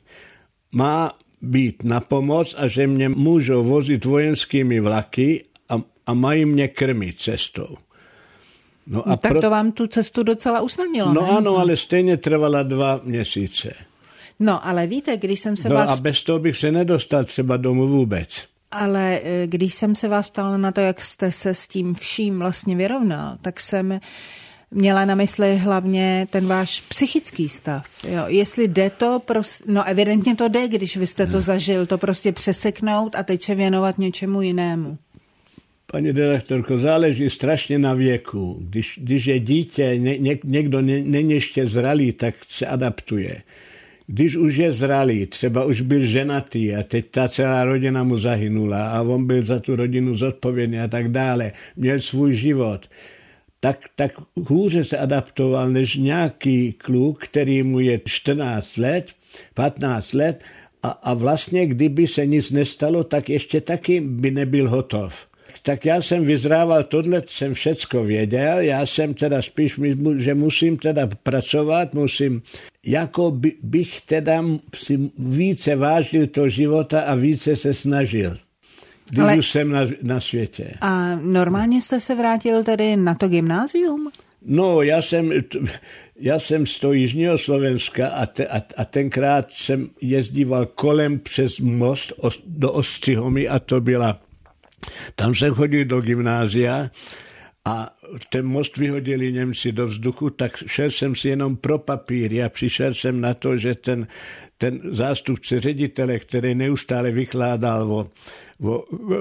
má být na pomoc a že mě můžou vozit vojenskými vlaky a, a mají mě krmit cestou. No a no, tak pro... to vám tu cestu docela usnadnilo, No ne? ano, ale stejně trvala dva měsíce. No, ale víte, když jsem se no, vás... a bez toho bych se nedostal třeba domů vůbec. Ale když jsem se vás ptala na to, jak jste se s tím vším vlastně vyrovnal, tak jsem měla na mysli hlavně ten váš psychický stav. Jo, jestli jde to, prostě, no evidentně to jde, když vy jste to zažil, to prostě přeseknout a teď se věnovat něčemu jinému. Paní redaktorko, záleží strašně na věku. Když, když je dítě, ně, někdo není ještě zralý, tak se adaptuje. Když už je zralý, třeba už byl ženatý a teď ta celá rodina mu zahynula a on byl za tu rodinu zodpovědný a tak dále, měl svůj život, tak, tak hůře se adaptoval než nějaký kluk, který mu je čtrnáct let, patnáct let a, a vlastně kdyby se nic nestalo, tak ještě taky by nebyl hotov. Tak já jsem vyzrával, tohle jsem všecko věděl, já jsem teda spíš, že musím teda pracovat, musím, jako by, bych teda si více vážil toho života a více se snažil, když Ale... už jsem na, na světě. A normálně jste se vrátil tedy na to gymnázium? No, já jsem, já jsem z toho jižního Slovenska a, te, a, a tenkrát jsem jezdíval kolem přes most do Ostřihomy a to byla tam jsem chodil do gymnázia a ten most vyhodili Němci do vzduchu, tak šel jsem si jenom pro papíry a přišel jsem na to, že ten, ten zástupce ředitele, který neustále vykládal o, o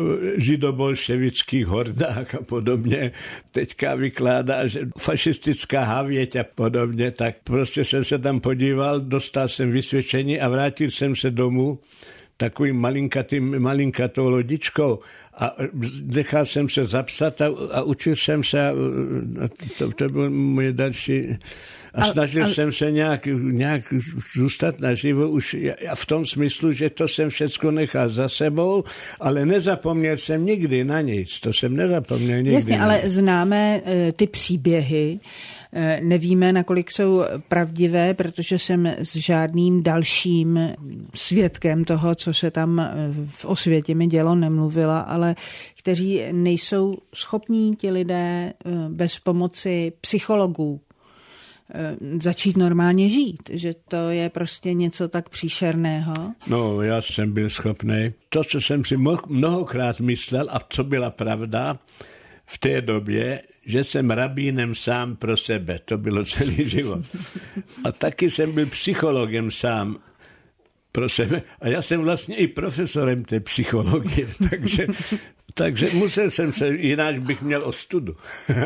židobolševických hordách a podobně, teďka vykládá, že fašistická havěť a podobně, tak prostě jsem se tam podíval, dostal jsem vysvědčení a vrátil jsem se domů takovým malinkatým, malinkatou lodičkou a nechal jsem se zapsat a, a učil jsem se, a to, to byl můj další, a snažil a, a... jsem se nějak, nějak zůstat naživo už v tom smyslu, že to jsem všecko nechal za sebou, ale nezapomněl jsem nikdy na nic, to jsem nezapomněl nikdy. Jasně, ale známe uh, ty příběhy, nevíme, nakolik jsou pravdivé, protože jsem s žádným dalším svědkem toho, co se tam v Osvětimi dělo, nemluvila, ale kteří nejsou schopní ti lidé bez pomoci psychologů začít normálně žít, že to je prostě něco tak příšerného. No, já jsem byl schopný. To, co jsem si mnohokrát myslel a co byla pravda v té době, že jsem rabínem sám pro sebe. To bylo celý život. A taky jsem byl psychologem sám pro sebe. A já jsem vlastně i profesorem té psychologie. Takže, takže musel jsem se, jinak bych měl ostudu.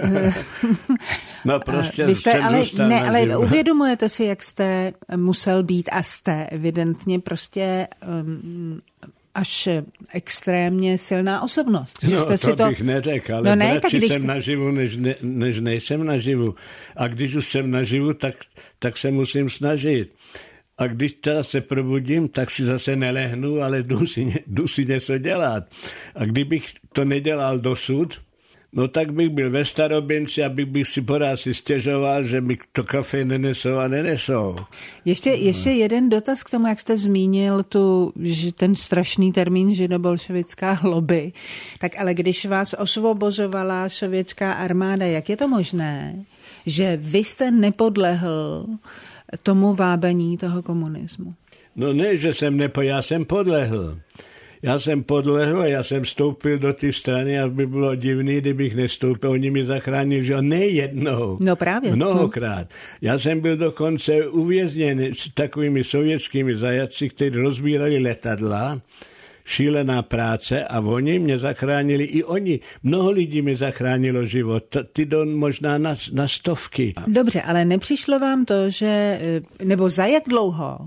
No prostě Vy jste, jsem ale, ne, ale život. Uvědomujete si, jak jste musel být a jste evidentně prostě um, až extrémně silná osobnost. Že no, jste to si to bych neřekl, ale no ne, radši když jsem jste... naživu, než, ne, než nejsem naživu. A když už jsem naživu, tak, tak se musím snažit. A když teda se probudím, tak si zase nelehnu, ale jdu si, jdu si něco dělat. A kdybych to nedělal dosud, no tak bych byl ve starobinci a bych, bych si porád si stěžoval, že mi to kafe nenesou a nenesou. Ještě, ještě jeden dotaz k tomu, jak jste zmínil tu, že ten strašný termín židobolševická lobby. Tak ale když vás osvobozovala sovětská armáda, jak je to možné, že vy jste nepodlehl tomu vábení toho komunismu? No ne, že jsem nepo, já jsem podlehl. Já jsem podlehl a já jsem vstoupil do té strany a by bylo divný, kdybych nestoupil. Oni mi zachránili, že ne jednou. No právě. Mnohokrát. No. Já jsem byl dokonce uvězněn s takovými sovětskými zajatci, kteří rozbírali letadla, šílená práce a oni mě zachránili, i oni. Mnoho lidí mi zachránilo život. Ty jdou možná na, na stovky. Dobře, ale nepřišlo vám to, že, nebo za jak dlouho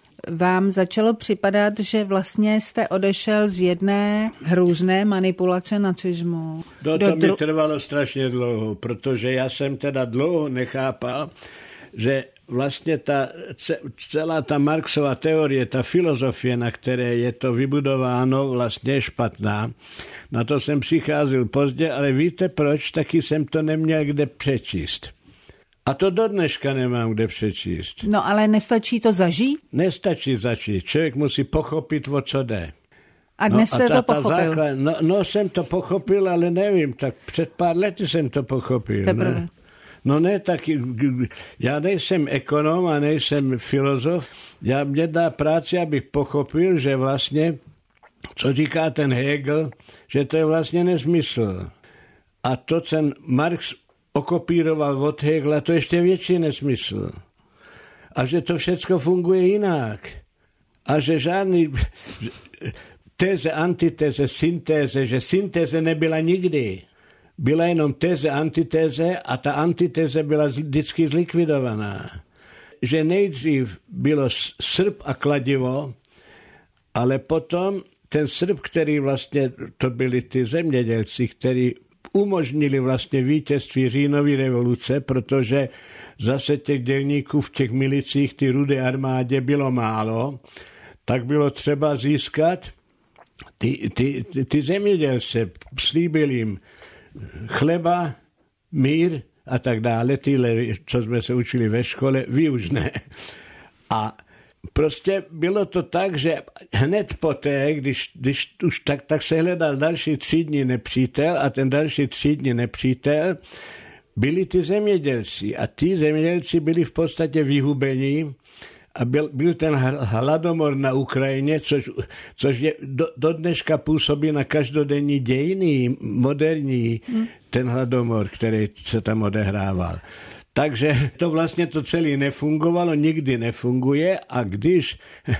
vám začalo připadat, že vlastně jste odešel z jedné hrůzné manipulace nacismu? No to dru... mi trvalo strašně dlouho, protože já jsem teda dlouho nechápal, že vlastně ta, celá ta Marxova teorie, ta filozofie, na které je to vybudováno, vlastně je špatná. Na to jsem přicházel pozdě, ale víte proč? Taky jsem to neměl kde přečíst. A to do dneška nemám kde přečíst. No ale nestačí to zažít? Nestačí začít. Člověk musí pochopit, o co jde. A dnes no, jste a ta, to pochopil? Základ, no, no jsem to pochopil, ale nevím, tak před pár lety jsem to pochopil. Teprve. Ne? No ne, tak já nejsem ekonom a nejsem filozof. Já mě dá práci, abych pochopil, že vlastně, co říká ten Hegel, že to je vlastně nesmysl. A to, co Marx okopíroval od Hegela, to ještě větší nesmysl. A že to všecko funguje jinak. A že žádný téze, antitéze, syntéze, že syntéze nebyla nikdy. Byla jenom téze, antitéze a ta antitéze byla vždycky zlikvidovaná. Že nejdřív bylo srp a kladivo, ale potom ten srp, který vlastně, to byli ty zemědělci, který umožnili vlastně vítězství říjnové revoluce, protože zase těch dělníků v těch milicích, ty rudé armádě bylo málo, tak bylo třeba získat ty, ty, ty, ty zemědělce, slíbil jim chleba, mír a tak dále, tyhle, co jsme se učili ve škole, vy už ne. A prostě bylo to tak, že hned poté, když, když už tak, tak se hledal další třídní nepřítel a ten další třídní nepřítel byli ty zemědělci. A ty zemědělci byli v podstatě vyhubení a byl, byl ten hladomor na Ukrajině, což, což je do, do dneška působí na každodenní dějiny, moderní, hmm. ten hladomor, který se tam odehrával. Takže to vlastně to celé nefungovalo, nikdy nefunguje a když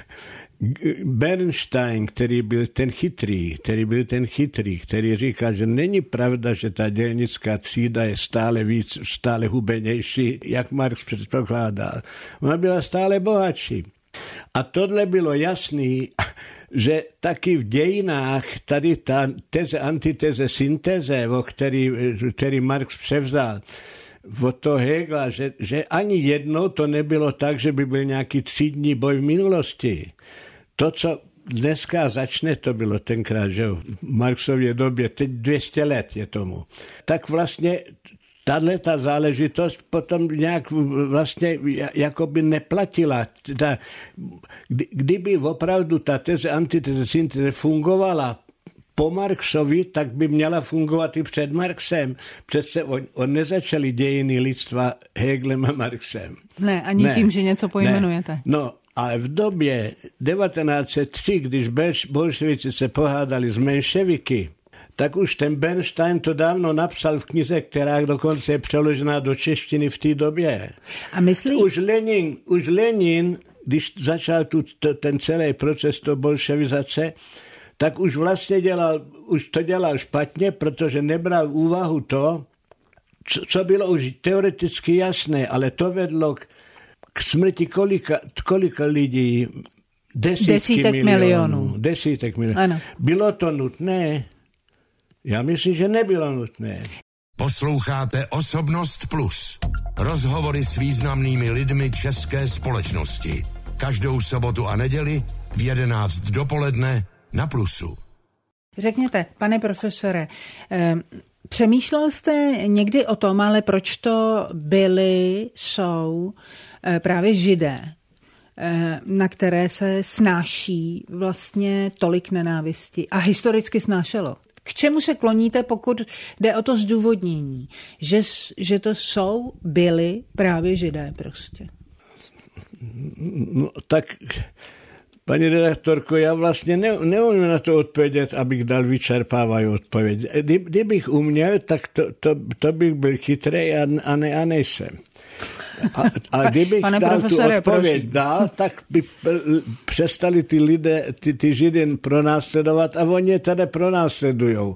Bernstein, který byl ten chytrý, který byl ten chytrý, který říká, že není pravda, že ta dělnická třída je stále víc, stále hubenější, jak Marx předpokládal. Ona byla stále bohatší. A tohle bylo jasný, že taky v dějinách tady ta teze, antiteze, syntéze, o který, který Marx převzal, od toho Hegela, že, že ani jednou to nebylo tak, že by byl nějaký třídní boj v minulosti. To, co dneska začne, to bylo tenkrát, že v Marxově době, teď dvě stě let je tomu. Tak vlastně tato záležitost potom nějak vlastně jakoby neplatila. Ta, kdyby opravdu ta teze, antiteze, synteze fungovala po Marxovi, tak by měla fungovat i před Marxem. Přece on, on nezačali dějiny lidstva Hegelem a Marxem. Ne, ani ne, tím, že něco pojmenujete. Ne. No, ale v době devatenáct set tři, když bolševici se pohádali s menševiky, tak už ten Bernstein to dávno napsal v knize, která dokonce je přeložená do češtiny v té době. A myslí... Už Lenin, už Lenin, když začal tu, to, ten celý proces to bolševizace, tak už vlastně dělal, už to dělal špatně, protože nebral v úvahu to, co, co bylo už teoreticky jasné, ale to vedlo k, k smrti kolika, kolika lidí, desítky desítek milionů. milionů. Desítek milionů. Ano. Bylo to nutné? Já myslím, že nebylo nutné. Posloucháte Osobnost Plus. Rozhovory s významnými lidmi české společnosti. Každou sobotu a neděli v jedenáct dopoledne na Plusu. Řekněte, pane profesore, přemýšlel jste někdy o tom, ale proč to byli, jsou právě Židé, na které se snáší vlastně tolik nenávisti a historicky snášelo? K čemu se kloníte, pokud jde o to zdůvodnění, že, že to jsou, byli právě Židé prostě? No tak, paní redaktorko, já vlastně ne, neumím na to odpovědět, abych dal vyčerpávají odpověď. Kdy, kdybych uměl, tak to, to, to bych byl chytrý a, a, ne, a nejsem. A, a kdybych Pane dal tu odpověď prosím. dal, tak by přestali ty lidé, ty, ty Židy pronásledovat a oni je tady pronásledujou.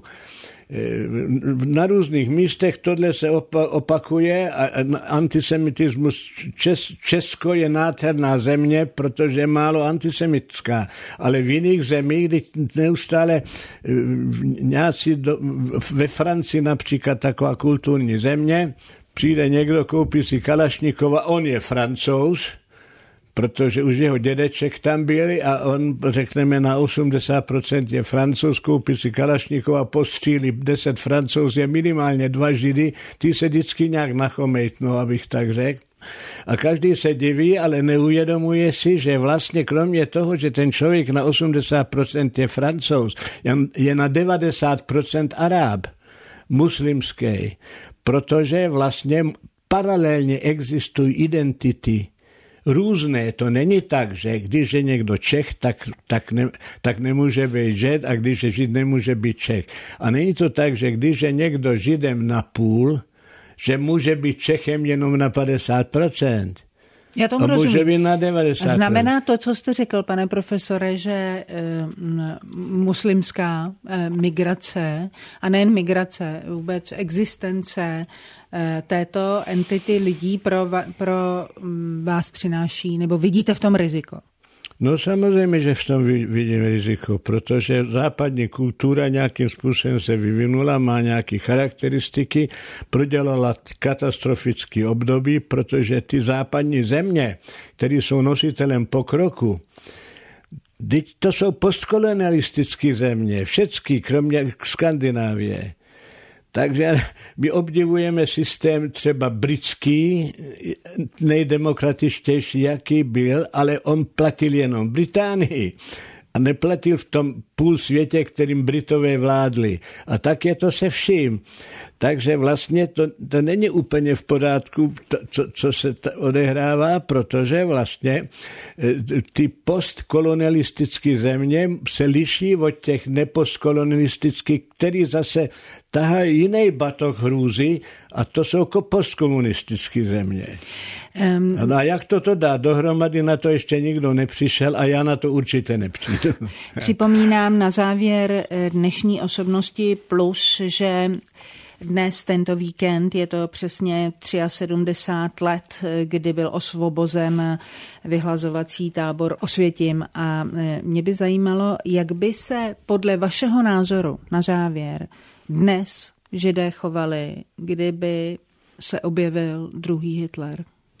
Na různých místech tohle se opakuje a antisemitismus, Čes, Česko je nádherná země, protože je málo antisemitská, ale v jiných zemích, kdy neustále nějací do, ve Francii například taková kulturní země, přijde někdo, koupí si Kalašnikova, on je Francouz, protože už jeho dědeček tam byli a on, řekneme, na osmdesát procent je Francouz, koupí si Kalašnikova, postřílí deset Francouz, je minimálně dva Židy, ty se vždycky nějak nachomejtnou, abych tak řekl. A každý se diví, ale neuvědomuje si, že vlastně kromě toho, že ten člověk na osmdesát procent je Francouz, je na devadesát procent Aráb, muslimský, protože vlastně paralelně existují identity různé. To není tak, že když je někdo Čech, tak, tak, ne, tak nemůže být Žid a když je Žid, nemůže být Čech. A není to tak, že když je někdo Židem na půl, že může být Čechem jenom na padesát procent. Já tomu a může rozumím. být na devadesát procent. Znamená to, co jste řekl, pane profesore, že e, muslimská e, migrace, a nejen migrace, vůbec existence e, této entity lidí pro, pro vás přináší, nebo vidíte v tom riziko? No samozřejmě, že v tom vidím riziko, protože západní kultura nějakým způsobem se vyvinula, má nějaké charakteristiky, prodělala katastrofický období, protože ty západní země, které jsou nositelem pokroku, to jsou postkolonialistické země, všechny, kromě Skandinávie. Takže my obdivujeme systém třeba britský, nejdemokratičtější, jaký byl, ale on platil jenom Británii a neplatil v tom půl světě, kterým Britové vládli. A tak je to se vším. Takže vlastně to, to není úplně v pořádku, to, co, co se odehrává, protože vlastně ty postkolonialistické země se liší od těch nepostkolonialistických, který zase tahají jiný batoh hrůzy a to jsou postkomunistické země. Um, no a jak toto dá dohromady, na to ještě nikdo nepřišel a já na to určitě nepřijdu. Připomínám na závěr dnešní Osobnosti Plus, že dnes, tento víkend, je to přesně sedmdesát tři let, kdy byl osvobozen vyhlazovací tábor Osvětim. A mě by zajímalo, jak by se podle vašeho názoru na závěr dnes Židé chovali, kdyby se objevil druhý Hitler?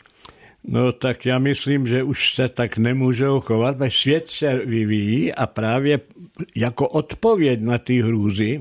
No tak já myslím, že už se tak nemůžou chovat, protože svět se vyvíjí a právě jako odpověď na ty hrůzy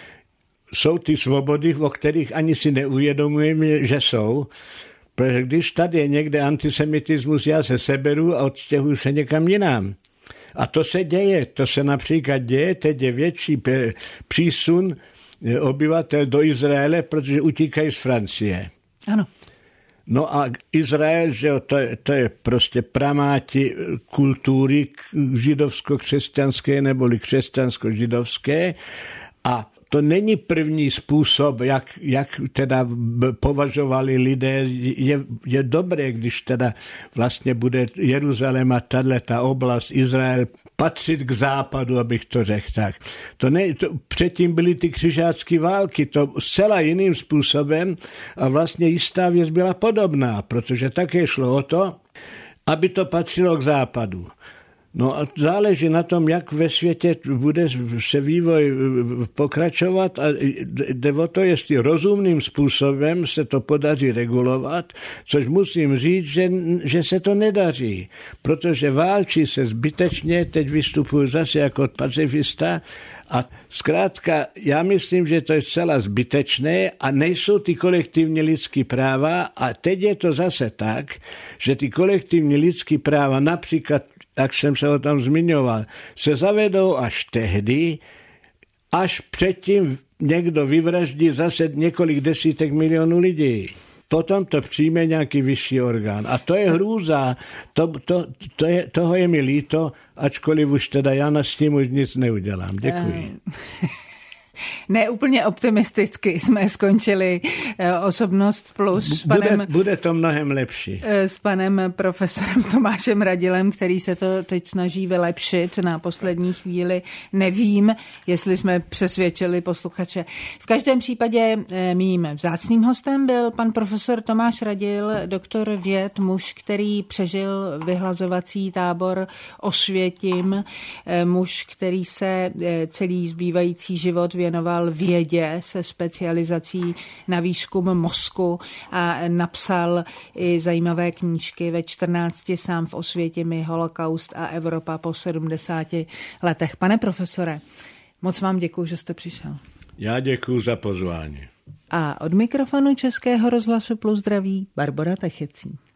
jsou ty svobody, o kterých ani si neuvědomujeme, že jsou. Protože když tady je někde antisemitismus, já se seberu a odstěhuju se někam jinam. A to se děje. To se například děje, teď je větší přísun obyvatel do Izraele, protože utíkají z Francie. Ano. No a Izrael, že to, to je prostě pramáti kultury židovsko-křesťanské neboli křesťansko-židovské a to není první způsob, jak, jak teda považovali lidé. Je, je dobré, když teda vlastně bude Jeruzalém a tato oblast Izrael patřit k západu, abych to řekl tak. To ne, to, předtím byly ty křižácké války, to zcela jiným způsobem a vlastně jistá věc byla podobná, protože také šlo o to, aby to patřilo k západu. No a záleží na tom, jak ve světě bude se vývoj pokračovat a jde o to, jestli rozumným způsobem se to podaří regulovat, což musím říct, že, že se to nedaří, protože válčí se zbytečně, teď vystupuji zase jako pacifista a zkrátka já myslím, že to je zcela zbytečné a nejsou ty kolektivní lidský práva a teď je to zase tak, že ty kolektivní lidský práva například, jak jsem se o tom zmiňoval, se zavedou až tehdy, až předtím někdo vyvraždí zase několik desítek milionů lidí. Potom to přijme nějaký vyšší orgán. A to je hrůza. To, to, to je, toho je mi líto, ačkoliv už teda já s tím už nic neudělám. Děkuji. Ne úplně optimisticky jsme skončili Osobnost plus s panem, bude, bude to mnohem lepší. S panem profesorem Tomášem Radilem, který se to teď snaží vylepšit na poslední chvíli. Nevím, jestli jsme přesvědčili posluchače. V každém případě mým vzácným hostem byl pan profesor Tomáš Radil, doktor věd, muž, který přežil vyhlazovací tábor Osvětim, muž, který se celý zbývající život věnoval vědě se specializací na výzkum mozku a napsal i zajímavé knížky ve čtrnácti sám v Osvětimi, Holokaust a Evropa po sedmdesáti letech. Pane profesore, moc vám děkuji, že jste přišel. Já děkuji za pozvání. A od mikrofonu Českého rozhlasu Plus zdraví Barbora Techecí.